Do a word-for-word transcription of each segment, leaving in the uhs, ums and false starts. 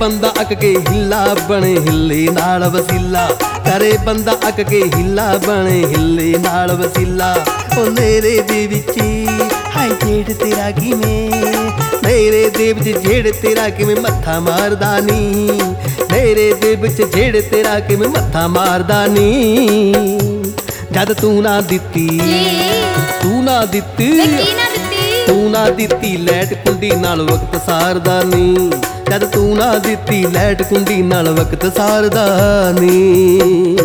ਬੰਦਾ ਅੱਕ ਕੇ ਹਿੱਲਾ ਬਣੇ ਹਿੱਲੇ ਨਾਲ ਵਸੀਲਾ। ਕਰੇ ਬੰਦਾ ਅੱਕ ਕੇ ਹਿੱਲਾ ਬਣੇ ਹਿੱਲੇ ਨਾਲ ਵਸੀਲਾ। ਉਹ ਮੇਰੇ ਦੇ ਵਿੱਚ ਹਾਏ ਜੇੜ ਤੇਰਾ ਕਿਵੇਂ, ਮੇਰੇ ਦੇ ਵਿੱਚ ਜੇੜ ਤੇਰਾ ਕਿਵੇਂ ਮੱਥਾ ਮਾਰਦਾ ਨੀ। ਮੇਰੇ ਦੇ ਵਿੱਚ ਜੇੜ ਤੇਰਾ ਕਿਵੇਂ ਮੱਥਾ ਮਾਰਦਾ ਨੀ। ਜਦ ਤੂੰ ਨਾ ਦਿੱਤੀ ਤੂੰ ਨਾ ਦਿੱਤੀ ਤੂੰ ਨਾ ਦਿੱਤੀ ਲੈਟ ਕੁੰਡੀ ਨਾਲ ਵਕਤ ਸਾਰਦਾ ਨੀ। ਜਦ ਤੂੰ ਨਾ ਦਿੱਤੀ ਲੈਟ ਕੁੰਡੀ ਨਾਲ ਵਕਤ ਸਾਰਦਾ ਨੀ।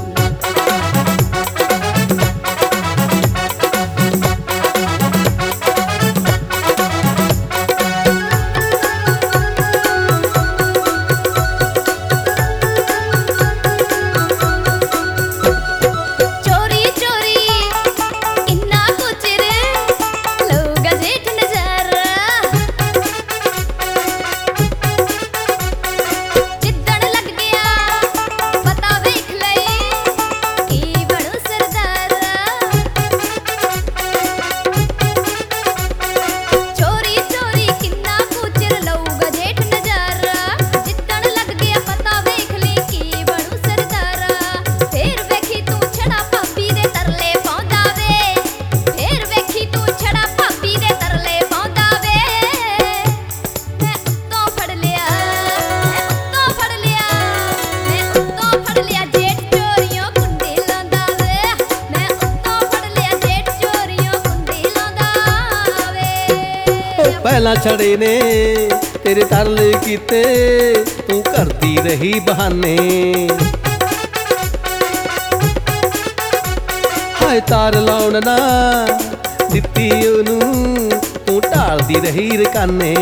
ਪਹਿਲਾਂ ਛੜੇ ਨੇ ਤੇਰੇ ਤਰਲੇ ਕੀਤੇ, ਤੂੰ ਕਰਦੀ ਰਹੀ ਬਹਾਨੇ। ਹਾਏ ਤਾਰ ਲਾਉਣ ਨਾ ਦਿੱਤੀ ਉਹਨੂੰ, ਤੂੰ ਢਾਲਦੀ ਰਹੀ ਰਕਾਨੇ।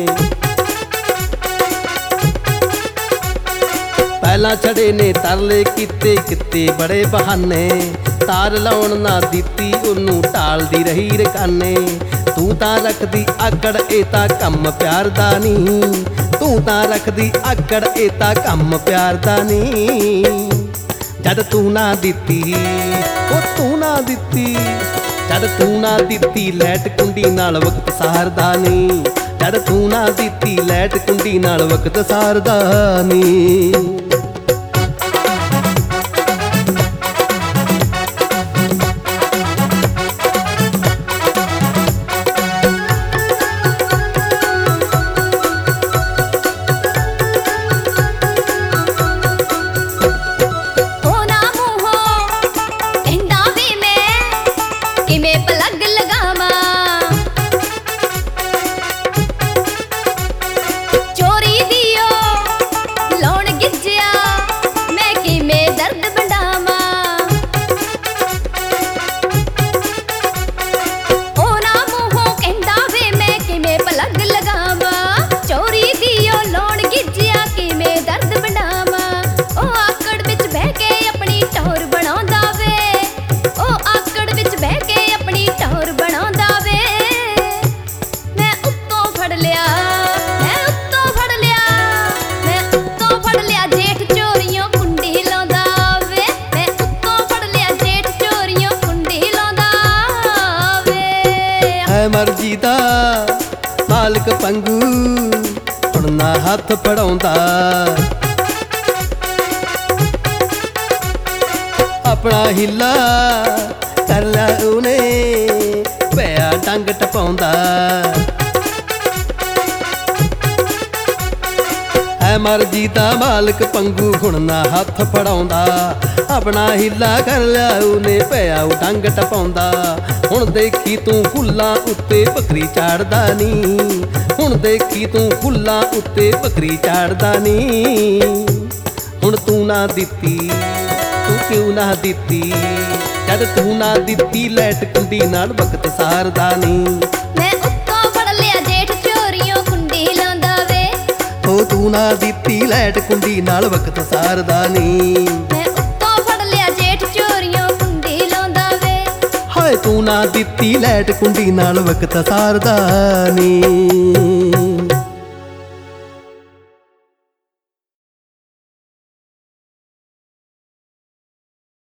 ਪਹਿਲਾਂ ਛੜੇ ਨੇ ਤਰਲੇ ਕੀਤੇ, ਕਿਤੇ ਬੜੇ ਬਹਾਨੇ। ਤਾਰ ਲਾਉਣ ਨਾ ਦਿੱਤੀ ਉਹਨੂੰ, ਢਾਲਦੀ ਰਹੀ ਰਕਾਨੇ। ਤੂੰ ਤਾਂ ਰੱਖਦੀ ਆਕੜ ਇਹ ਤਾਂ ਕੰਮ ਪਿਆਰ ਦਾ ਨੀ। ਤੂੰ ਤਾਂ ਰੱਖਦੀ ਆਕੜ ਇਹ ਤਾਂ ਕੰਮ ਪਿਆਰ ਦਾ ਨੀ। ਜਦ ਤੂੰ ਨਾ ਦਿੱਤੀ ਉਹ ਤੂੰ ਨਾ ਦਿੱਤੀ, ਜਦ ਤੂੰ ਨਾ ਦਿੱਤੀ ਲੈਟ ਕੁੰਡੀ ਨਾਲ ਵਕਤ ਸਾਰਦਾ ਨੀ। ਜਦ ਤੂੰ ਨਾ ਦਿੱਤੀ ਲੈਟ ਕੁੰਡੀ ਨਾਲ ਵਕਤ ਸਾਰਦਾ ਨੀ। ਮਰਜ਼ੀ ਦਾ ਮਾਲਕ ਪੰਗੂ ਹੁਣ ਨਾ ਹੱਥ ਫੜਾਉਂਦਾ। ਆਪਣਾ ਹਿੱਲਾ ਕਰ ਲਿਆ ਉਹਨੇ, ਪਿਆ ਡੰਗ ਟਪਾਉਂਦਾ। ਹੈ ਮਰਜ਼ੀ ਦਾ ਮਾਲਕ ਪੰਗੂ ਹੁਣ ਨਾ ਹੱਥ ਫੜਾਉਂਦਾ। ਆਪਣਾ ਹਿੱਲਾ ਕਰ ਲਿਆ ਉਹਨੇ, ਪਿਆ ਉਹ ਡੰਗ ਟਪਾਉਂਦਾ। ਹੁਣ ਦੇਖੀ ਤੂੰ ਫੁੱਲਾਂ ਉੱਤੇ ਬੱਕਰੀ ਚਾੜਦਾ ਨੀ। ਹੁਣ ਦੇਖੀ ਤੂੰ ਫੁੱਲਾਂ ਉੱਤੇ ਬੱਕਰੀ ਚਾੜਦਾ ਨੀ। ਹੁਣ ਤੂੰ ਨਾ ਦਿੱਤੀ ਤੂੰ ਕਿਉਂ ਨਾ ਦਿੱਤੀ, ਜਦ ਤੂੰ ਨਾ ਦਿੱਤੀ ਲੈਟ ਕੁੰਡੀ ਨਾਲ ਵਕਤ ਸਾਰਦਾ ਨੀ। ਮੈਂ ਉੱਤੋਂ ਫੜ ਲਿਆ ਜੇਠ ਚੋਰੀਆਂ ਕੁੰਡੀ ਲਾਉਂਦਾ ਵੇ। ਉਹ ਤੂੰ ਨਾ ਦਿੱਤੀ ਲੈਟ ਕੁੰਡੀ ਨਾਲ ਵਕਤ ਸਾਰਦਾ ਨੀ। ਹਾਏ ਤੂੰ ਨਾ ਦਿੱਤੀ ਲੈਟ ਕੁੰਡੀ ਨਾਲ ਵਕਤ ਸਾਰਦਾ ਨੀ।